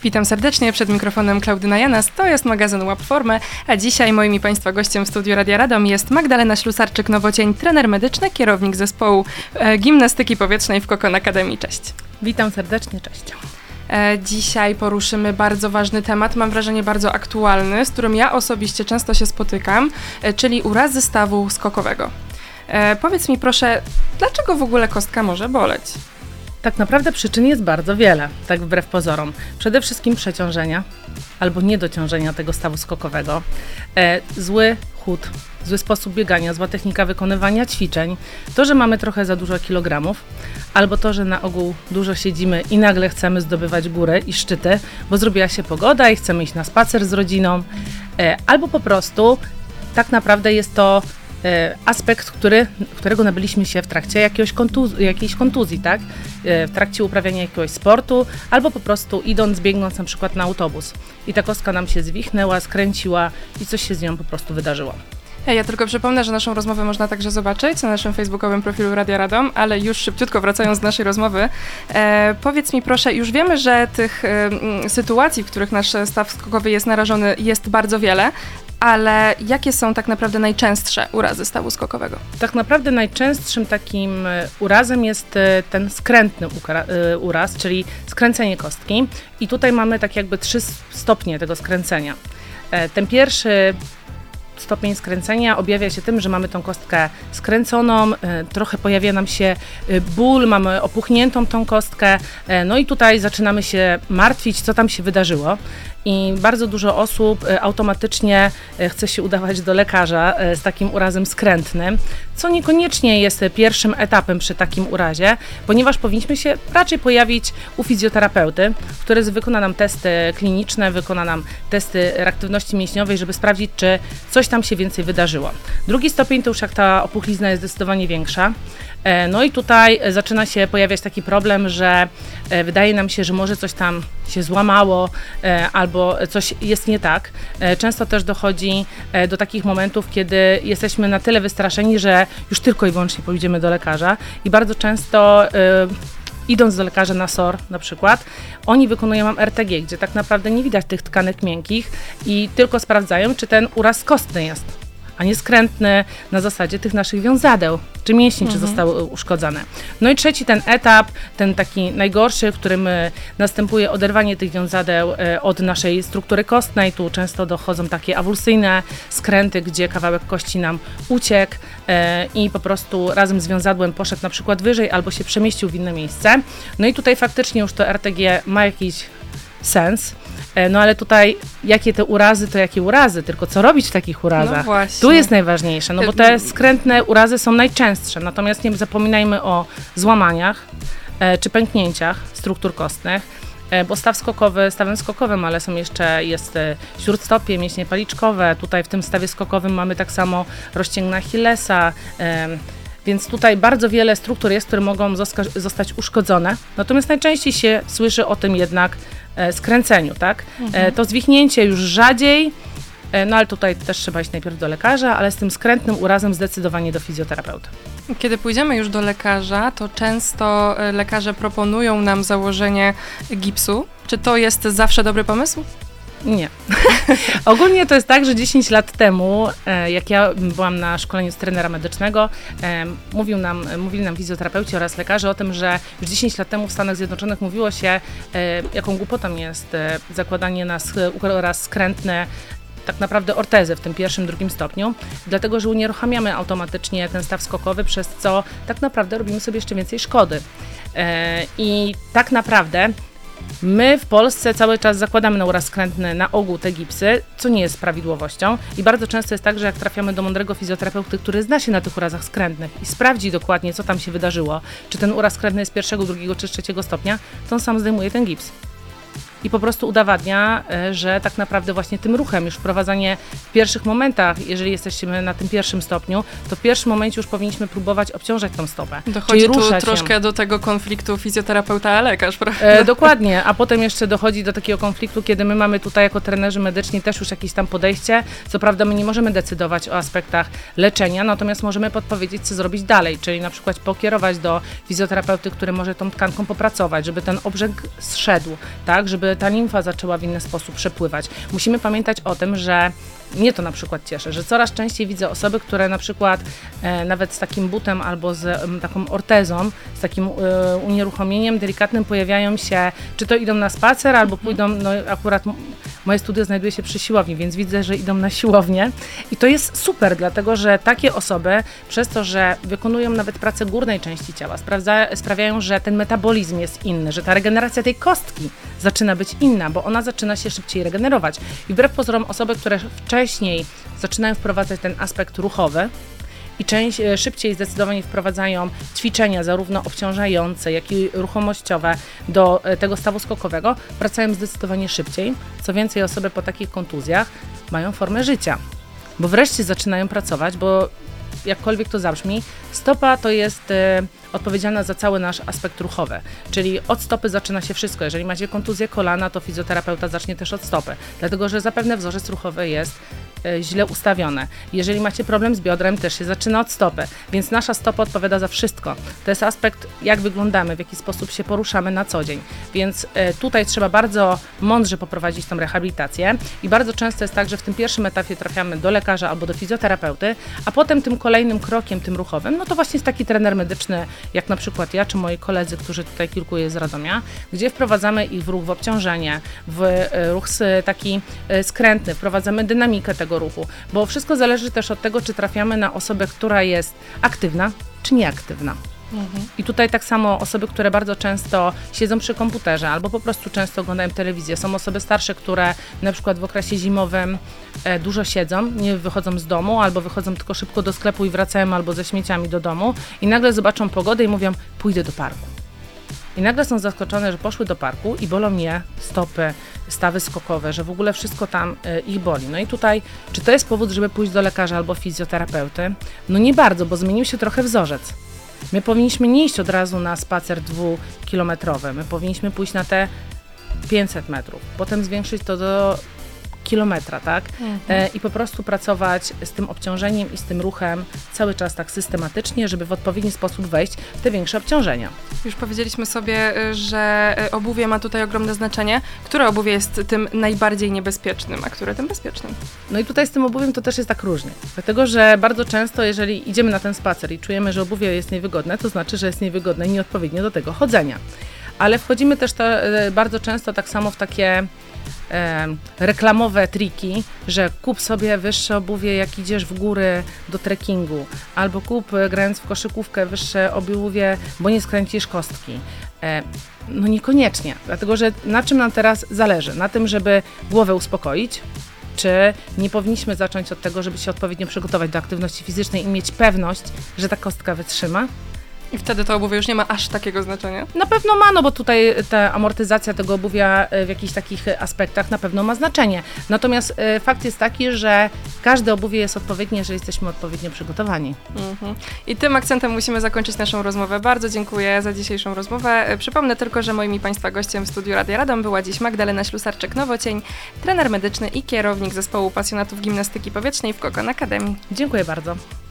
Witam serdecznie, przed mikrofonem Klaudyna Janas, to jest magazyn Łap Formę, a dzisiaj moim i Państwa gościem w studiu Radia Radom jest Magdalena Ślusarczyk-Nowocień, trener medyczny, kierownik zespołu gimnastyki powietrznej w Kokon Akademii. Cześć. Witam serdecznie, cześć. Dzisiaj poruszymy bardzo ważny temat, mam wrażenie bardzo aktualny, z którym ja osobiście często się spotykam, czyli urazy stawu skokowego. Powiedz mi proszę, dlaczego w ogóle kostka może boleć? Tak naprawdę przyczyn jest bardzo wiele, tak wbrew pozorom. Przede wszystkim przeciążenia albo niedociążenia tego stawu skokowego, zły chód, zły sposób biegania, zła technika wykonywania ćwiczeń, to, że mamy trochę za dużo kilogramów, albo to, że na ogół dużo siedzimy i nagle chcemy zdobywać góry i szczyty, bo zrobiła się pogoda i chcemy iść na spacer z rodziną, albo po prostu tak naprawdę jest to aspekt, którego nabyliśmy się w trakcie jakiejś kontuzji, tak? W trakcie uprawiania jakiegoś sportu, albo po prostu idąc, biegnąc na przykład na autobus. I ta kostka nam się zwichnęła, skręciła i coś się z nią po prostu wydarzyło. Ja tylko przypomnę, że naszą rozmowę można także zobaczyć na naszym facebookowym profilu Radia Radom, ale już szybciutko wracając do naszej rozmowy, powiedz mi proszę, już wiemy, że tych sytuacji, w których nasz staw skokowy jest narażony, jest bardzo wiele, ale jakie są tak naprawdę najczęstsze urazy stawu skokowego? Tak naprawdę najczęstszym takim urazem jest ten skrętny uraz, czyli skręcenie kostki. I tutaj mamy tak jakby 3 stopnie tego skręcenia. Ten pierwszy stopień skręcenia objawia się tym, że mamy tą kostkę skręconą, trochę pojawia nam się ból, mamy opuchniętą tą kostkę, no i tutaj zaczynamy się martwić, co tam się wydarzyło. I bardzo dużo osób automatycznie chce się udawać do lekarza z takim urazem skrętnym, co niekoniecznie jest pierwszym etapem przy takim urazie, ponieważ powinniśmy się raczej pojawić u fizjoterapeuty, który wykona nam testy kliniczne, wykona nam testy reaktywności mięśniowej, żeby sprawdzić, czy coś tam się więcej wydarzyło. Drugi stopień to już jak ta opuchlizna jest zdecydowanie większa. No i tutaj zaczyna się pojawiać taki problem, że wydaje nam się, że może coś tam się złamało albo coś jest nie tak. Często też dochodzi do takich momentów, kiedy jesteśmy na tyle wystraszeni, że już tylko i wyłącznie pójdziemy do lekarza i bardzo często idąc do lekarza na SOR na przykład, oni wykonują nam RTG, gdzie tak naprawdę nie widać tych tkanek miękkich i tylko sprawdzają, czy ten uraz kostny jest, a nie skrętny na zasadzie tych naszych wiązadeł, czy mięśni, czy zostały uszkodzone. No i trzeci ten etap, ten taki najgorszy, w którym następuje oderwanie tych wiązadeł od naszej struktury kostnej. Tu często dochodzą takie awulsyjne skręty, gdzie kawałek kości nam uciekł i po prostu razem z wiązadłem poszedł na przykład wyżej albo się przemieścił w inne miejsce. No i tutaj faktycznie już to RTG ma jakiś sens. No ale tutaj jakie te urazy, to jakie urazy, tylko co robić w takich urazach? No właśnie. Tu jest najważniejsze, no bo te skrętne urazy są najczęstsze, natomiast nie zapominajmy o złamaniach czy pęknięciach struktur kostnych, bo staw skokowy stawem skokowym, ale jest śródstopie, mięśnie policzkowe, tutaj w tym stawie skokowym mamy tak samo rozcięgna Achillesa, więc tutaj bardzo wiele struktur jest, które mogą zostać uszkodzone, natomiast najczęściej się słyszy o tym jednak skręceniu, tak? To zwichnięcie już rzadziej, no ale tutaj też trzeba iść najpierw do lekarza, ale z tym skrętnym urazem zdecydowanie do fizjoterapeuty. Kiedy pójdziemy już do lekarza, to często lekarze proponują nam założenie gipsu. Czy to jest zawsze dobry pomysł? Nie. Ogólnie to jest tak, że 10 lat temu, jak ja byłam na szkoleniu z trenera medycznego, mówili nam fizjoterapeuci oraz lekarze o tym, że już 10 lat temu w Stanach Zjednoczonych mówiło się, jaką głupotą jest zakładanie na raz skrętne tak naprawdę ortezy w tym pierwszym, drugim stopniu, dlatego, że unieruchamiamy automatycznie ten staw skokowy, przez co tak naprawdę robimy sobie jeszcze więcej szkody. I tak naprawdę my w Polsce cały czas zakładamy na uraz skrętny na ogół te gipsy, co nie jest prawidłowością i bardzo często jest tak, że jak trafiamy do mądrego fizjoterapeuty, który zna się na tych urazach skrętnych i sprawdzi dokładnie, co tam się wydarzyło, czy ten uraz skrętny jest pierwszego, drugiego czy trzeciego stopnia, to on sam zdejmuje ten gips. I po prostu udowadnia, że tak naprawdę właśnie tym ruchem, już wprowadzanie w pierwszych momentach, jeżeli jesteśmy na tym pierwszym stopniu, to w pierwszym momencie już powinniśmy próbować obciążać tą stopę. Dochodzi tu troszkę do tego konfliktu fizjoterapeuta a lekarz, prawda? Dokładnie, a potem jeszcze dochodzi do takiego konfliktu, kiedy my mamy tutaj jako trenerzy medyczni też już jakieś tam podejście. Co prawda my nie możemy decydować o aspektach leczenia, natomiast możemy podpowiedzieć, co zrobić dalej, czyli na przykład pokierować do fizjoterapeuty, który może tą tkanką popracować, żeby ten obrzęk zszedł, tak, żeby żeby ta limfa zaczęła w inny sposób przepływać. Musimy pamiętać o tym, że mnie to na przykład cieszy, że coraz częściej widzę osoby, które na przykład nawet z takim butem albo z taką ortezą, z takim unieruchomieniem delikatnym pojawiają się, czy to idą na spacer, albo pójdą, no akurat moje studio znajduje się przy siłowni, więc widzę, że idą na siłownię i to jest super, dlatego że takie osoby przez to, że wykonują nawet pracę górnej części ciała, sprawiają, że ten metabolizm jest inny, że ta regeneracja tej kostki zaczyna być inna, bo ona zaczyna się szybciej regenerować. I wbrew pozorom osoby, które wcześniej zaczynają wprowadzać ten aspekt ruchowy i szybciej zdecydowanie wprowadzają ćwiczenia zarówno obciążające, jak i ruchomościowe do tego stawu skokowego, wracają zdecydowanie szybciej. Co więcej, osoby po takich kontuzjach mają formę życia, bo wreszcie zaczynają pracować, bo jakkolwiek to zabrzmi, stopa to jest odpowiedzialna za cały nasz aspekt ruchowy, czyli od stopy zaczyna się wszystko. Jeżeli macie kontuzję kolana, to fizjoterapeuta zacznie też od stopy, dlatego że zapewne wzorzec ruchowy jest źle ustawiony. Jeżeli macie problem z biodrem, też się zaczyna od stopy, więc nasza stopa odpowiada za wszystko. To jest aspekt, jak wyglądamy, w jaki sposób się poruszamy na co dzień, więc tutaj trzeba bardzo mądrze poprowadzić tą rehabilitację i bardzo często jest tak, że w tym pierwszym etapie trafiamy do lekarza albo do fizjoterapeuty, a potem tym kolejnym krokiem, tym ruchowym, no to właśnie jest taki trener medyczny, jak na przykład ja, czy moi koledzy, którzy tutaj kilku jest z Radomia, gdzie wprowadzamy ich w ruch, w obciążenie, w ruch taki skrętny, wprowadzamy dynamikę tego ruchu, bo wszystko zależy też od tego, czy trafiamy na osobę, która jest aktywna, czy nieaktywna. I tutaj tak samo osoby, które bardzo często siedzą przy komputerze albo po prostu często oglądają telewizję. Są osoby starsze, które na przykład w okresie zimowym dużo siedzą, nie wychodzą z domu albo wychodzą tylko szybko do sklepu i wracają albo ze śmieciami do domu i nagle zobaczą pogodę i mówią, pójdę do parku. I nagle są zaskoczone, że poszły do parku i bolą je stopy, stawy skokowe, że w ogóle wszystko tam ich boli. No i tutaj, czy to jest powód, żeby pójść do lekarza albo fizjoterapeuty? No nie bardzo, bo zmienił się trochę wzorzec. My powinniśmy nie iść od razu na spacer 2-kilometrowy, my powinniśmy pójść na te 500 metrów, potem zwiększyć to do kilometra, tak? I po prostu pracować z tym obciążeniem i z tym ruchem cały czas tak systematycznie, żeby w odpowiedni sposób wejść w te większe obciążenia. Już powiedzieliśmy sobie, że obuwie ma tutaj ogromne znaczenie. Które obuwie jest tym najbardziej niebezpiecznym, a które tym bezpiecznym? No i tutaj z tym obuwiem to też jest tak różnie, dlatego że bardzo często, jeżeli idziemy na ten spacer i czujemy, że obuwie jest niewygodne, to znaczy, że jest niewygodne i nieodpowiednie do tego chodzenia. Ale wchodzimy też bardzo często tak samo w takie reklamowe triki, że kup sobie wyższe obuwie, jak idziesz w góry do trekkingu, albo kup, grając w koszykówkę, wyższe obuwie, bo nie skręcisz kostki. No niekoniecznie, dlatego że na czym nam teraz zależy? Na tym, żeby głowę uspokoić, czy nie powinniśmy zacząć od tego, żeby się odpowiednio przygotować do aktywności fizycznej i mieć pewność, że ta kostka wytrzyma? I wtedy to obuwie już nie ma aż takiego znaczenia? Na pewno ma, no bo tutaj ta amortyzacja tego obuwia w jakichś takich aspektach na pewno ma znaczenie. Natomiast fakt jest taki, że każde obuwie jest odpowiednie, jeżeli jesteśmy odpowiednio przygotowani. I tym akcentem musimy zakończyć naszą rozmowę. Bardzo dziękuję za dzisiejszą rozmowę. Przypomnę tylko, że moim i Państwa gościem w studiu Radia Radom była dziś Magdalena Ślusarczyk-Nowocień, trener medyczny i kierownik zespołu pasjonatów gimnastyki powietrznej w Kokon Akademii. Dziękuję bardzo.